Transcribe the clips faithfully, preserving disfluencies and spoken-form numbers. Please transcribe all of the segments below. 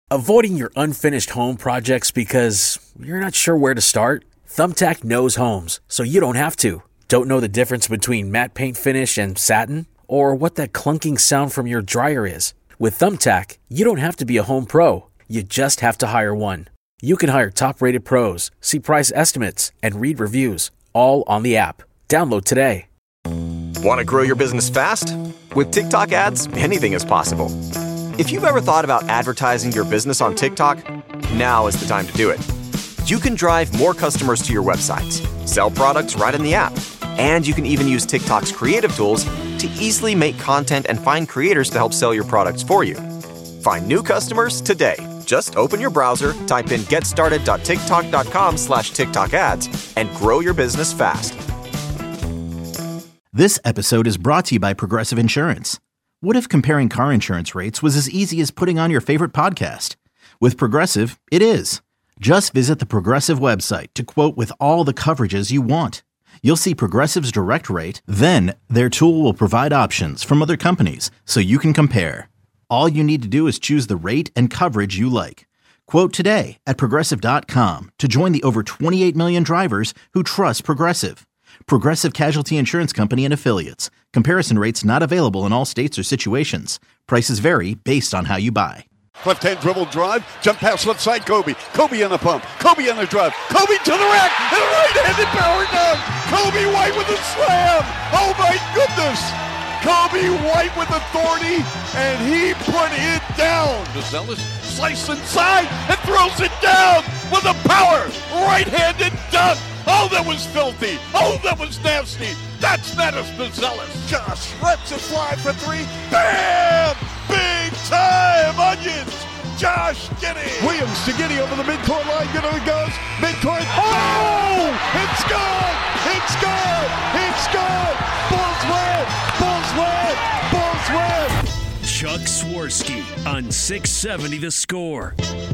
Avoiding your unfinished home projects because you're not sure where to start? Thumbtack knows homes, so you don't have to. Don't know the difference between matte paint finish and satin? Or what that clunking sound from your dryer is? With Thumbtack, you don't have to be a home pro. You just have to hire one. You can hire top-rated pros, see price estimates, and read reviews, all on the app. Download today. Want to grow your business fast? With TikTok ads, anything is possible. If you've ever thought about advertising your business on TikTok, now is the time to do it. You can drive more customers to your websites, sell products right in the app, and you can even use TikTok's creative tools to easily make content and find creators to help sell your products for you. Find new customers today. Just open your browser, type in getstarted.tiktok.com slash TikTok ads, and grow your business fast. This episode is brought to you by Progressive Insurance. What if comparing car insurance rates was as easy as putting on your favorite podcast? With Progressive, it is. Just visit the Progressive website to quote with all the coverages you want. You'll see Progressive's direct rate, then their tool will provide options from other companies so you can compare. All you need to do is choose the rate and coverage you like. Quote today at Progressive dot com to join the over twenty-eight million drivers who trust Progressive. Progressive Casualty Insurance Company and Affiliates. Comparison rates not available in all states or situations. Prices vary based on how you buy. Left hand dribble drive, jump pass left side, Kobe. Kobe on the pump, Kobe on the drive, Kobe to the rack, and a right-handed power down. Kobe White with a slam. Oh my goodness. Kobe White with authority, and he put it down. DeZellis slices inside and throws it down with a power right-handed dunk. Oh, that was filthy. Oh, that was nasty. That's Menace DeZellis. Josh lets it fly for three. Bam! Big time onions. Josh Giddey. Williams to Giddey over the midcourt line. Good it goes. Midcourt. Oh! It's good! It's good! It's good! Bulls win! Bulls win! Bulls win! Chuck Swirsky on six seventy The Score.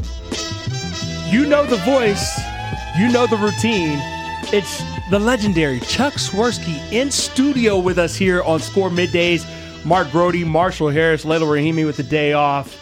You know the voice. You know the routine. It's the legendary Chuck Swirsky in studio with us here on Score Middays. Mark Brody, Marshall Harris, Layla Rahimi with the day off.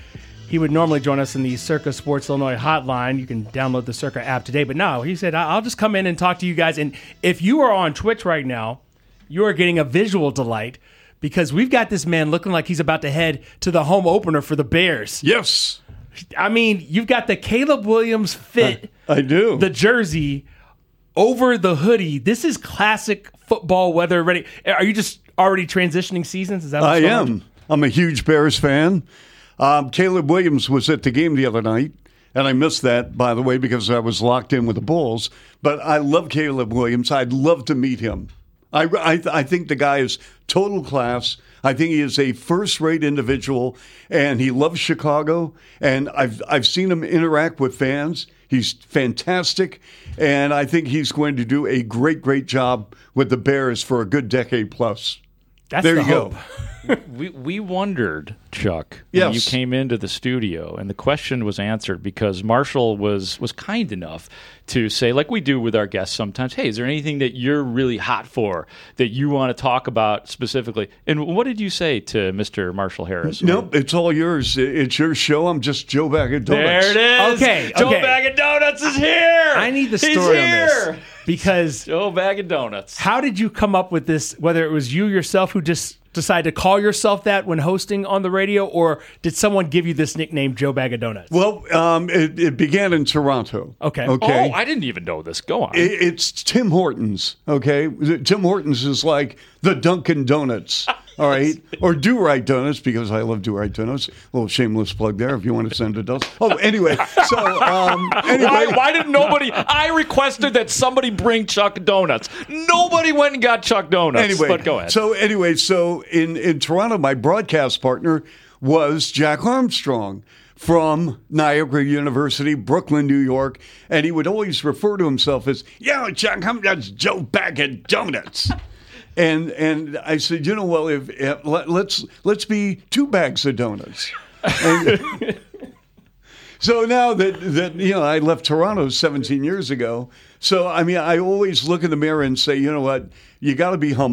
He would normally join us in the Circa Sports Illinois hotline. You can download the Circa app today. But no, he said, I'll just come in and talk to you guys. And if you are on Twitch right now, you are getting a visual delight because we've got this man looking like he's about to head to the home opener for the Bears. Yes. I mean, you've got the Caleb Williams fit. I, I do. The jersey over the hoodie. This is classic football weather ready. Are you just already transitioning seasons? Is that what's I going am. on? I'm a huge Bears fan. Um, Caleb Williams was at the game the other night, and I missed that, by the way, because I was locked in with the Bulls. But I love Caleb Williams. I'd love to meet him. I, I, I think the guy is total class. I think he is a first-rate individual, and he loves Chicago. And I've I've seen him interact with fans. He's fantastic, and I think he's going to do a great, great job with the Bears for a good decade plus. That's there the you hope. go. We we wondered, Chuck, yes. when you came into the studio, and the question was answered because Marshall was was kind enough to say, like we do with our guests sometimes, hey, is there anything that you're really hot for that you want to talk about specifically? And what did you say to Mister Marshall Harris? Nope, it's all yours. It's your show. I'm just Joe Bag of Donuts. There it is. Okay, Joe okay. Bag of Donuts is here. I need the He's story on here. this because Joe Bag of Donuts. how did you come up with this, whether it was you yourself who just decided to call yourself that when hosting on the radio, or did someone give you this nickname, Joe Bag of Donuts? Well, um, it, it began in Toronto. Okay. Okay. Oh, I didn't even know this. Go on. It, it's Tim Hortons. Okay. Tim Hortons is like the Dunkin' Donuts. All right. Or Do Right Donuts, because I love Do Right Donuts. A little shameless plug there if you want to send it to us. Oh, anyway. So, um, anyway. Why, why did nobody? I requested that somebody bring Chuck donuts. Nobody went and got Chuck donuts. Anyway, but go ahead. So anyway, so in, in Toronto, my broadcast partner was Jack Armstrong from Niagara University, Brooklyn, New York, and he would always refer to himself as, "Yo, Chuck, I'm just Joe Bag of Donuts." And and I said, you know, well, if, if let, let's let's be two bags of donuts. And, so now that that you know, I left Toronto seventeen years ago. So I mean, I always look in the mirror and say, you know what, you got to be humble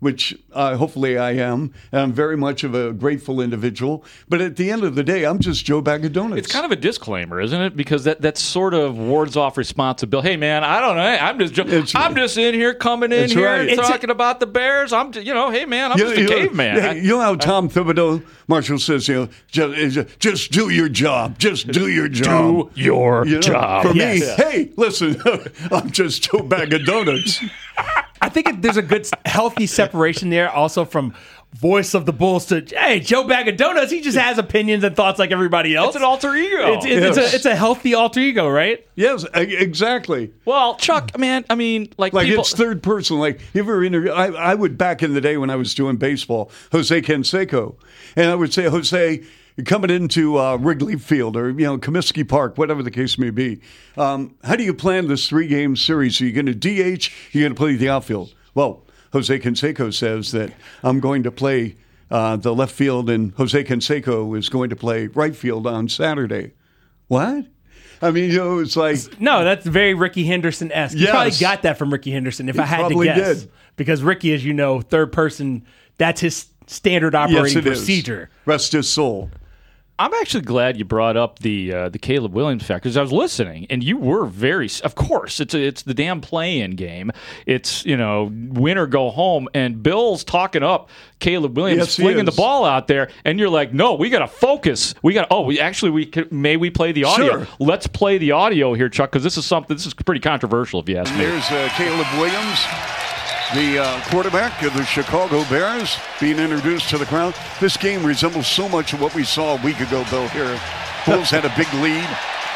which uh, hopefully I am, and I'm very much of a grateful individual. But at the end of the day, I'm just Joe Bag of Donuts. It's kind of a disclaimer, isn't it? Because that, that sort of wards off responsibility. Hey, man, I don't know. I'm just It's- I'm just in here, coming in That's here, right. and It's talking about the Bears. I'm, just, you know, hey, man, I'm You- just a you know- caveman. yeah, I- you know how Tom Thibodeau, Marshall says, you know, just, just do your job. Just do your job. Do your You know, job. For Yes. me, hey, listen, I'm just Joe Bag of Donuts. I think it, there's a good, healthy separation there also from voice of the Bulls to, hey, Joe Bag of Donuts, he just has opinions and thoughts like everybody else. It's an alter ego. It's, it's, it's, Yes. a, it's a healthy alter ego, right? Yes, e- exactly. Well, Chuck, man, I mean, like, Like people. it's third person. Like you ever interview? I, I would back in the day when I was doing baseball, Jose Canseco, and I would say, Jose, you're coming into uh, Wrigley Field or you know Comiskey Park, whatever the case may be. Um, how do you plan this three game series? Are you going to D H? Are you going to play the outfield? Well, Jose Canseco says that I'm going to play uh, the left field, and Jose Canseco is going to play right field on Saturday. What? I mean, you know, it's like. No, that's very Ricky Henderson-esque. You Yes. probably got that from Ricky Henderson, if He I had to probably guess. did. Because Ricky, as you know, third person, that's his standard operating Yes, it is. procedure. Rest his soul. I'm actually glad you brought up the uh, the Caleb Williams factor because I was listening and you were very. Of course, it's a, it's the damn play-in game. It's you know win or go home, and Bill's talking up Caleb Williams, Yes, he flinging the is. ball out there, and you're like, no, we got to focus. We got oh, we actually we can, may we play the audio? Sure. Let's play the audio here, Chuck, because this is something. This is pretty controversial, if you ask me. There's uh, Caleb Williams, the uh, quarterback of the Chicago Bears, being introduced to the crowd. This game resembles so much of what we saw a week ago, Bill, here. Bulls had a big lead.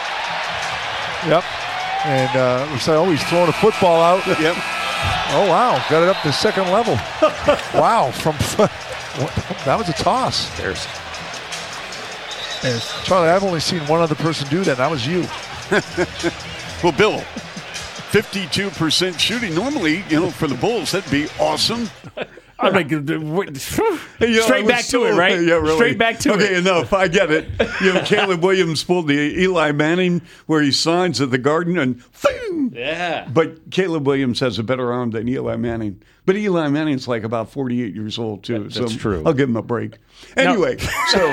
Yep. And uh, looks like, oh, he's throwing a football out. Yep. Oh, wow. Got it up to second level. Wow. From that was a toss. Bears. Charlie, I've only seen one other person do that, and that was you. Well, Bill, fifty-two percent shooting. Normally, you know, for the Bulls, that'd be awesome. I'm like, what- You know, I straight was back so- to it, right? Yeah, really. Straight back to okay, it. enough. I get it. You know, Caleb Williams pulled the Eli Manning where he signs at the Garden and boom. Yeah. But Caleb Williams has a better arm than Eli Manning. But Eli Manning's like about forty-eight years old, too. That- that's so true. I'll give him a break. Anyway, so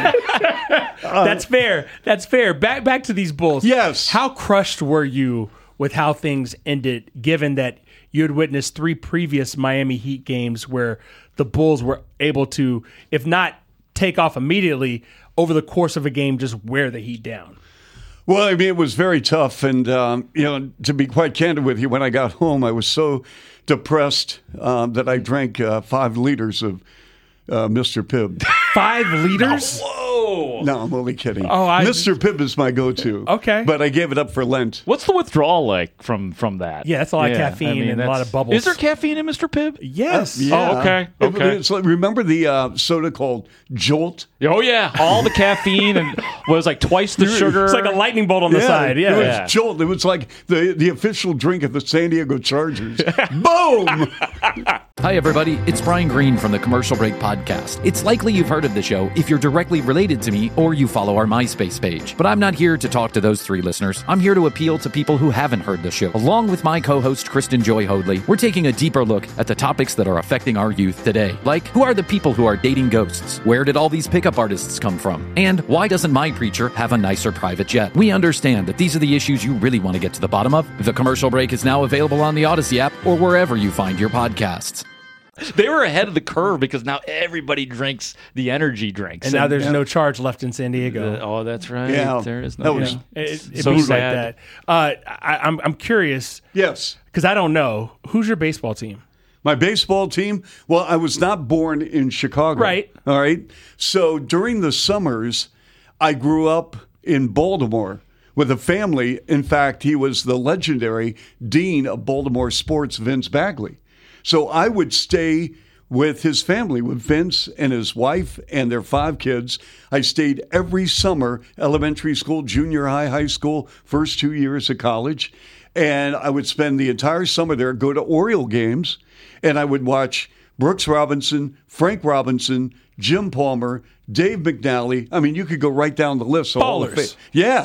That's fair. That's fair. Back back to these Bulls. Yes. How crushed were you with how things ended, given that you had witnessed three previous Miami Heat games where the Bulls were able to, if not take off immediately, over the course of a game, just wear the Heat down? Well, I mean, it was very tough. And, um, you know, to be quite candid with you, when I got home, I was so depressed um, that I drank uh, five liters of uh, Mister Pibb. Five liters? Whoa. No, I'm only kidding. Oh, I- Mister Pibb is my go-to. Okay. But I gave it up for Lent. What's the withdrawal like from from that? Yeah, that's a lot of Yeah, caffeine I mean, and a lot that's- of bubbles. Is there caffeine in Mister Pibb? Yes. Oh, okay, It- okay. it's like- remember the uh, soda called Jolt? Oh yeah, all the caffeine and was like twice the sugar. It's like a lightning bolt on the side. Yeah. It was Yeah. Jolt. It was like the, the official drink of the San Diego Chargers. Boom! Hi, everybody. It's Brian Green from the Commercial Break Podcast. It's likely you've heard of the show if you're directly related to me or you follow our MySpace page. But I'm not here to talk to those three listeners. I'm here to appeal to people who haven't heard the show. Along with my co-host, Kristen Joy Hoadley, we're taking a deeper look at the topics that are affecting our youth today. Like, who are the people who are dating ghosts? Where did all these pickup artists come from? And why doesn't my preacher have a nicer private jet? We understand that these are the issues you really want to get to the bottom of. The Commercial Break is now available on the Odyssey app or wherever you find your podcasts. They were ahead of the curve because now everybody drinks the energy drinks. And now there's no charge left in San Diego. Uh, oh, that's right. Yeah. There is no. That was- yeah. It, it So be like sad. that. Uh, I, I'm I'm curious Yes. because I don't know who's your baseball team. My baseball team, well, I was not born in Chicago. Right. All right. So during the summers, I grew up in Baltimore with a family. In fact, he was the legendary dean of Baltimore sports, Vince Bagley. So I would stay with his family, with Vince and his wife and their five kids. I stayed every summer, elementary school, junior high, high school, first two years of college. And I would spend the entire summer there, go to Oriole games, and I would watch Brooks Robinson, Frank Robinson, Jim Palmer, Dave McNally. I mean, you could go right down the list. of all the Ballers. fa- Yeah.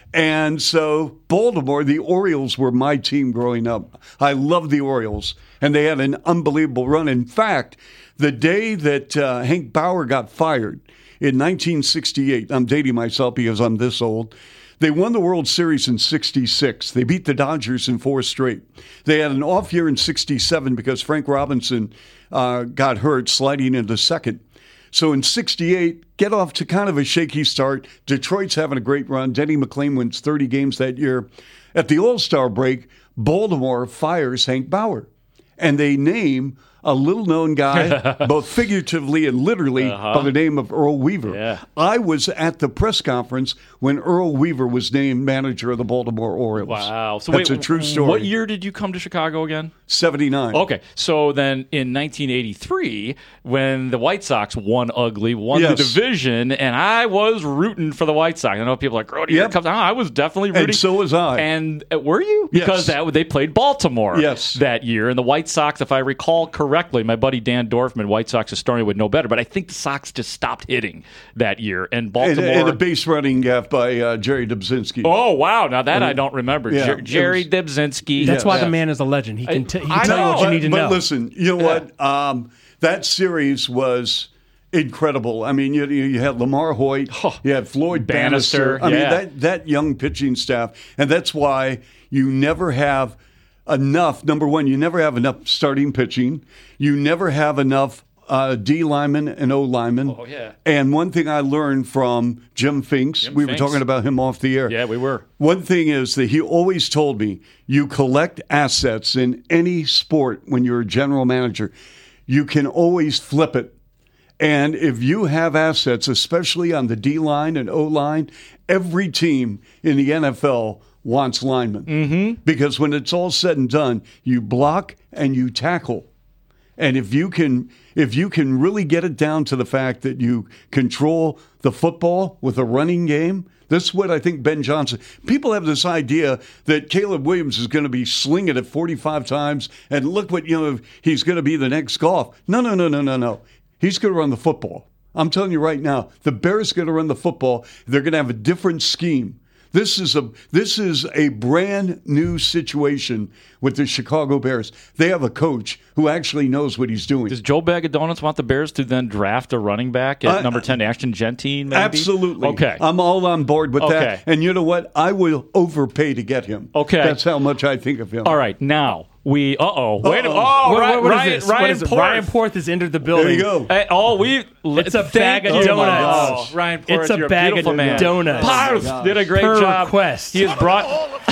And so Baltimore, the Orioles were my team growing up. I loved the Orioles, and they had an unbelievable run. In fact, the day that uh, Hank Bauer got fired in nineteen sixty-eight, I'm dating myself because I'm this old, they won the World Series in sixty-six. They beat the Dodgers in four straight. They had an off year in sixty-seven because Frank Robinson uh, got hurt sliding into second. So in sixty-eight, get off to kind of a shaky start. Detroit's having a great run. Denny McLain wins thirty games that year. At the All-Star break, Baltimore fires Hank Bauer. And they name a little-known guy, both figuratively and literally, uh-huh. by the name of Earl Weaver. Yeah. I was at the press conference when Earl Weaver was named manager of the Baltimore Orioles. Wow. So That's wait, a true story. What year did you come to Chicago again? seventy-nine. Okay. So then in nineteen eighty-three, when the White Sox won ugly, won Yes. the division, and I was rooting for the White Sox. I know people are like, oh, Yep. comes. Oh, I was definitely rooting. And so was I. And uh, were you? Yes. Because that they played Baltimore Yes. that year. And the White Sox, if I recall correctly, my buddy Dan Dorfman, White Sox historian, would know better, but I think the Sox just stopped hitting that year. And And, Baltimore. and a base running gaff by uh, Jerry Dubzinski. Oh, wow. Now that I don't remember. Yeah, Jer- Jerry it Dubzinski. That's Yeah. why Yeah. the man is a legend. He can, t- he can I tell you what know. you need to but know. listen, you know what? Um, that series was incredible. I mean, you, you had Lamar Hoyt, you had Floyd Bannister, Bannister. I mean, yeah. that, that young pitching staff. And that's why you never have enough. Number one, you never have enough starting pitching. You never have enough uh, D linemen and O linemen. Oh, yeah. And one thing I learned from Jim Finks, Jim we Finks. were talking about him off the air. Yeah, we were. One thing is that he always told me, you collect assets in any sport when you're a general manager. You can always flip it. And if you have assets, especially on the D-line and O-line, every team in the N F L wants linemen. Mm-hmm. Because when it's all said and done, you block and you tackle. And if you can if you can really get it down to the fact that you control the football with a running game, this is what I think Ben Johnson. People have this idea that Caleb Williams is going to be slinging it forty-five times, and look what, you know, he's going to be the next Goff. No, no, no, no, no, no. He's going to run the football. I'm telling you right now, the Bears are going to run the football. They're going to have a different scheme. This is a this is a brand new situation with the Chicago Bears. They have a coach who actually knows what he's doing. Does Joe Bag of Donuts want the Bears to then draft a running back at Uh, number ten, Ashton Gentine, maybe? Absolutely. Okay. I'm all on board with Okay. that. And you know what? I will overpay to get him. Okay. That's how much I think of him. All right, now we. Uh oh. Wait. a- Uh-oh. Oh, What- Ryan, what- what is Ryan, this? Ryan What is it? Porth. Ryan Porth has entered the building. There you go. Hey, oh, we. It's a thank bag of you. donuts. Oh, Ryan Porth, It's a you're bag beautiful of man. donuts. Porth did a great Per job. request. He has brought.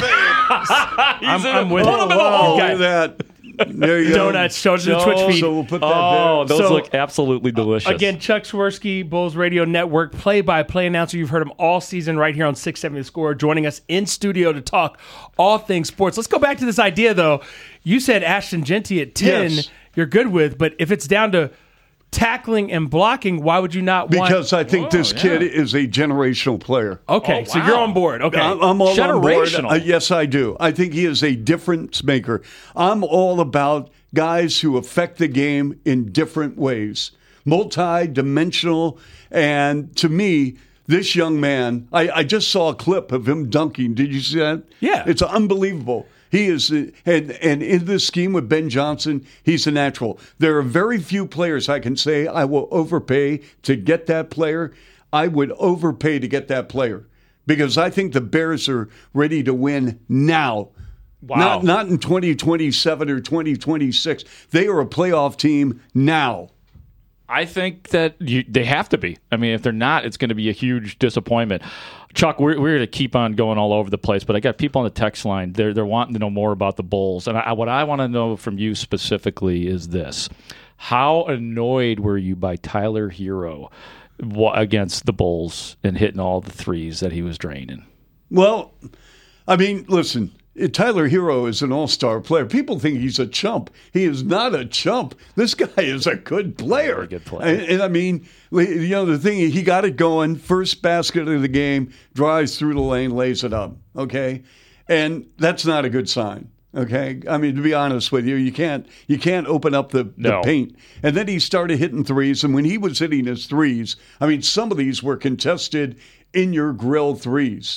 I'm, I'm with Put it. him in the You've hole. Look got at that. There you go. donuts. Show us the Twitch feed. So we'll put that Oh, there. those So- look absolutely delicious. Again, Chuck Swirsky, Bulls Radio Network, play-by-play announcer. You've heard him all season right here on six seventy The Score, joining us in studio to talk all things sports. Let's go back to this idea, though. You said Ashton Genty at ten, Yes. you're good with, but if it's down to tackling and blocking, why would you not want... Because I think this yeah. kid is a generational player. Okay, Oh, so wow. you're on board. Okay. I'm, I'm all on board. Generational. Uh, yes, I do. I think he is a difference maker. I'm all about guys who affect the game in different ways, multi-dimensional. And to me, this young man, I, I just saw a clip of him dunking. Did you see that? Yeah. It's unbelievable. He is, and, and in this scheme with Ben Johnson, he's a natural. There are very few players I can say I will overpay to get that player. I would overpay to get that player because I think the Bears are ready to win now. Wow. Not, not in twenty twenty-seven or twenty twenty-six. They are a playoff team now. I think that you, they have to be. I mean, if they're not, it's going to be a huge disappointment. Chuck, we're, we're going to keep on going all over the place, but I got people on the text line. They're, they're wanting to know more about the Bulls. And I, what I want to know from you specifically is this. How annoyed were you by Tyler Hero against the Bulls and hitting all the threes that he was draining? Well, I mean, listen. Tyler Hero is an all-star player. People think he's a chump. He is not a chump. This guy is a good player. Very good player. And, and I mean, you know, the thing, he got it going. First basket of the game, drives through the lane, lays it up. Okay? And that's not a good sign. Okay? I mean, to be honest with you, you can't you can't open up the, No. the paint. And then he started hitting threes. And when he was hitting his threes, I mean, some of these were contested in your grill threes.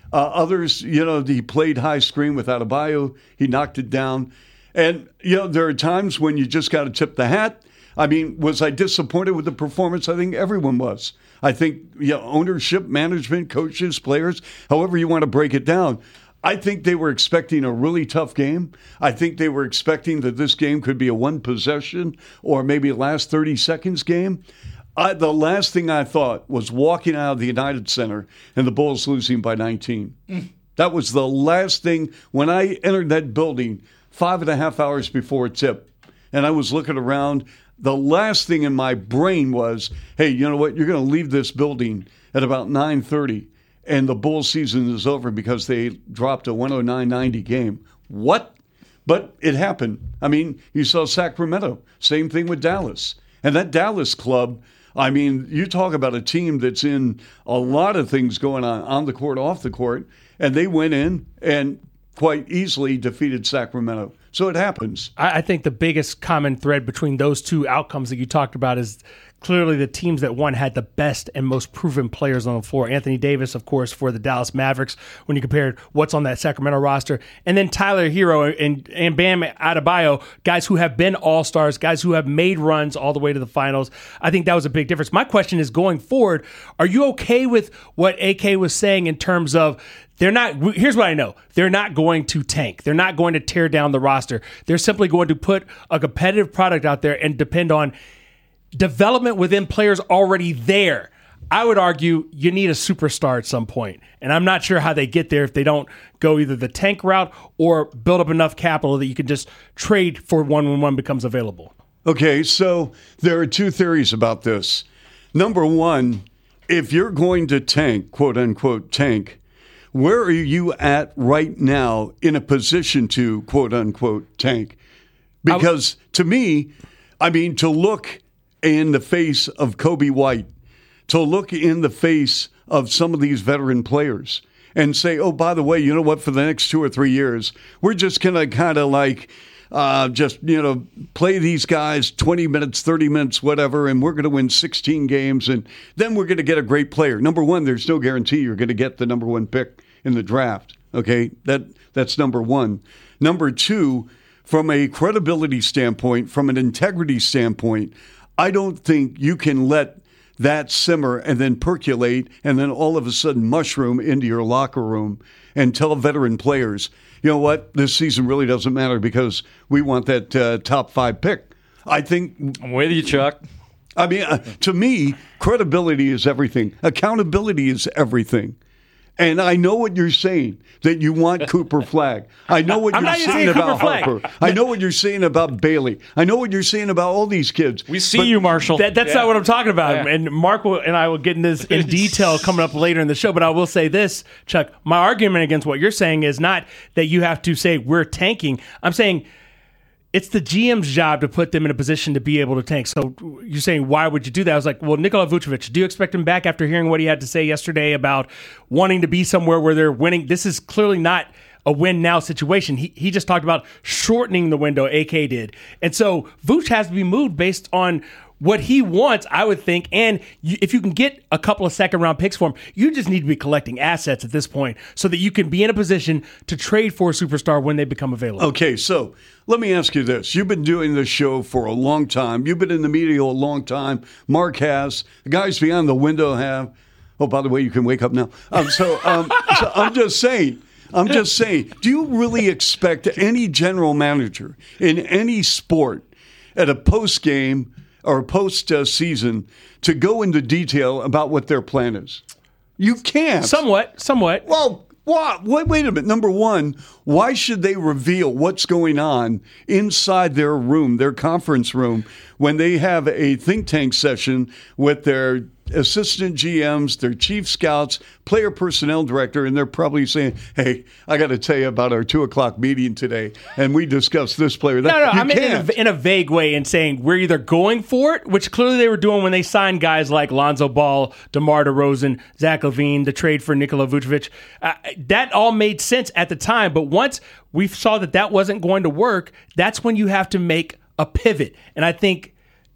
Uh, others, you know, he played high screen with Adebayo. He knocked it down. And, you know, there are times when you just got to tip the hat. I mean, was I disappointed with the performance? I think everyone was. I think, you know, ownership, management, coaches, players, however you want to break it down. I think they were expecting a really tough game. I think they were expecting that this game could be a one possession or maybe a last thirty seconds game. I, the last thing I thought was walking out of the United Center and the Bulls losing by nineteen. Mm. That was the last thing when I entered that building five and a half hours before tip. And I was looking around. The last thing in my brain was, hey, you know what? You're going to leave this building at about nine thirty, and the Bulls season is over because they dropped a one oh nine ninety game. What? But it happened. I mean, you saw Sacramento. Same thing with Dallas. And that Dallas club, I mean, you talk about a team that's in a lot of things going on on the court, off the court, and they went in and quite easily defeated Sacramento. So it happens. I think the biggest common thread between those two outcomes that you talked about is clearly the teams that won had the best and most proven players on the floor. Anthony Davis, of course, for the Dallas Mavericks, when you compared what's on that Sacramento roster. And then Tyler Hero and, and Bam Adebayo, guys who have been all-stars, guys who have made runs all the way to the finals. I think that was a big difference. My question is, going forward, are you okay with what A K was saying in terms of they're not, here's what I know, they're not going to tank. They're not going to tear down the roster. They're simply going to put a competitive product out there and depend on development within players already there. I would argue you need a superstar at some point, and I'm not sure how they get there if they don't go either the tank route or build up enough capital that you can just trade for one when one becomes available. Okay, so there are two theories about this. Number one, if you're going to tank, quote unquote tank, where are you at right now in a position to, quote unquote, tank? Because to me, I mean, to look in the face of Kobe White, to look in the face of some of these veteran players and say, oh, by the way, you know what, for the next two or three years, we're just going to kind of like uh, just, you know, play these guys twenty minutes, thirty minutes, whatever, and we're going to win sixteen games, and then we're going to get a great player. Number one, there's no guarantee you're going to get the number one pick in the draft, okay? That That's number one. Number two, from a credibility standpoint, from an integrity standpoint, I don't think you can let that simmer and then percolate and then all of a sudden mushroom into your locker room and tell veteran players, you know what, this season really doesn't matter because we want that uh, top five pick. I think... I'm with you, Chuck. I mean, uh, to me, credibility is everything. Accountability is everything. And I know what you're saying, that you want Cooper Flagg. I know what I'm you're not saying saying about Cooper Harper. Flagg. I know what you're saying about Bailey. I know what you're saying about all these kids. We see But you, Marshall. That, that's Yeah. not what I'm talking about. Yeah. And Mark will, and I will get into this in detail coming up later in the show. But I will say this, Chuck, my argument against what you're saying is not that you have to say we're tanking. I'm saying it's the G M's job to put them in a position to be able to tank. So you're saying, why would you do that? I was like, well, Nikola Vucevic, do you expect him back after hearing what he had to say yesterday about wanting to be somewhere where they're winning? This is clearly not a win-now situation. He he just talked about shortening the window, A K did. And so Vooch has to be moved based on what he wants, I would think. And you, if you can get a couple of second-round picks for him, you just need to be collecting assets at this point so that you can be in a position to trade for a superstar when they become available. Okay, so let me ask you this. You've been doing this show for a long time. You've been in the media a long time. Mark has. The guys beyond the window have. Oh, by the way, you can wake up now. Um, so, um, so I'm just saying. I'm just saying. Do you really expect any general manager in any sport at a post-game or post-season to go into detail about what their plan is? You can't. Somewhat, somewhat. Well, what? Wait, wait a minute. Number one, why should they reveal what's going on inside their room, their conference room, when they have a think tank session with their assistant G Ms, their chief scouts, player personnel director, and they're probably saying, hey, I got to tell you about our two o'clock meeting today, and we discussed this player. That, no, no, you I mean in can't. a, in a vague way in saying we're either going for it, which clearly they were doing when they signed guys like Lonzo Ball, DeMar DeRozan, Zach LaVine, the trade for Nikola Vucevic. Uh, that all made sense at the time, but once we saw that that wasn't going to work, that's when you have to make a pivot. And I think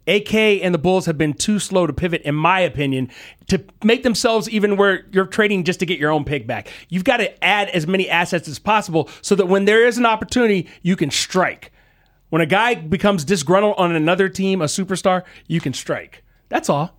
A K and the Bulls have been too slow to pivot, in my opinion, to make themselves even where you're trading just to get your own pick back. You've got to add as many assets as possible so that when there is an opportunity, you can strike. When a guy becomes disgruntled on another team, a superstar, you can strike. That's all.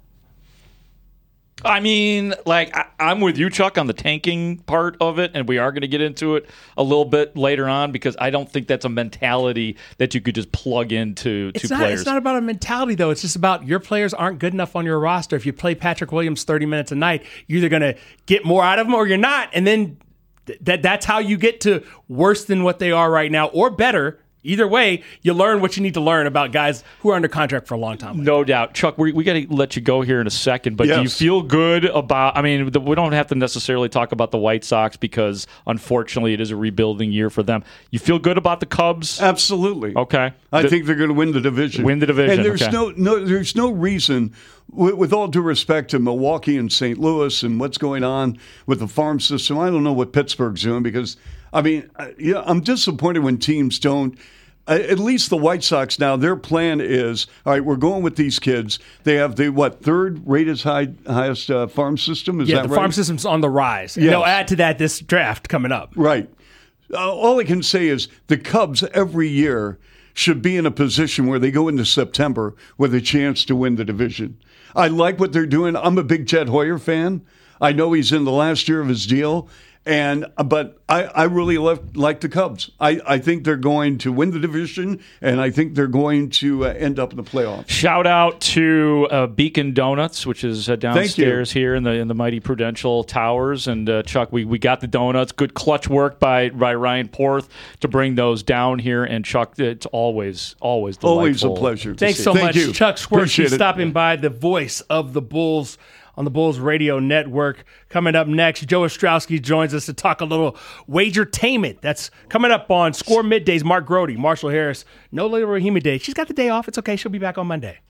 I mean, like, I, I'm with you, Chuck, on the tanking part of it, and we are going to get into it a little bit later on because I don't think that's a mentality that you could just plug into it's two not, players. It's not about a mentality, though. It's just about your players aren't good enough on your roster. If you play Patrick Williams thirty minutes a night, you're either going to get more out of them or you're not, and then th- that that's how you get to worse than what they are right now or better. Either way, you learn what you need to learn about guys who are under contract for a long time. No doubt. Chuck, we, we got to let you go here in a second, but yes. do you feel good about, I mean, the, we don't have to necessarily talk about the White Sox because, unfortunately, it is a rebuilding year for them. You feel good about the Cubs? Absolutely. Okay. I the, think they're going to win the division. Win the division, And there's okay. no, no, there's no reason, with, with all due respect to Milwaukee and Saint Louis and what's going on with the farm system, I don't know what Pittsburgh's doing because, I mean, yeah, I'm disappointed when teams don't. At least the White Sox now, their plan is, all right, we're going with these kids. They have the, what, third rated high, highest uh, farm system? Is yeah, that the right? farm system's on the rise. And Yes. they'll add to that this draft coming up. Right. Uh, all I can say is the Cubs every year should be in a position where they go into September with a chance to win the division. I like what they're doing. I'm a big Jed Hoyer fan. I know he's in the last year of his deal. And but I, I really love, like the Cubs. I, I think they're going to win the division, and I think they're going to uh, end up in the playoffs. Shout out to uh, Beacon Donuts, which is uh, downstairs here in the in the mighty Prudential Towers. And uh, Chuck, we, we got the donuts. Good clutch work by by Ryan Porth to bring those down here. And Chuck, it's always always delightful. Always a pleasure. Thanks so Thank much, you. Chuck Swirsky, Appreciate it. stopping by, the voice of the Bulls on the Bulls Radio Network. Coming up next, Joe Ostrowski joins us to talk a little wagertainment. That's coming up on Score Middays. Mark Grody, Marshall Harris, no Lila Rahimi Day. She's got the day off. It's okay. She'll be back on Monday.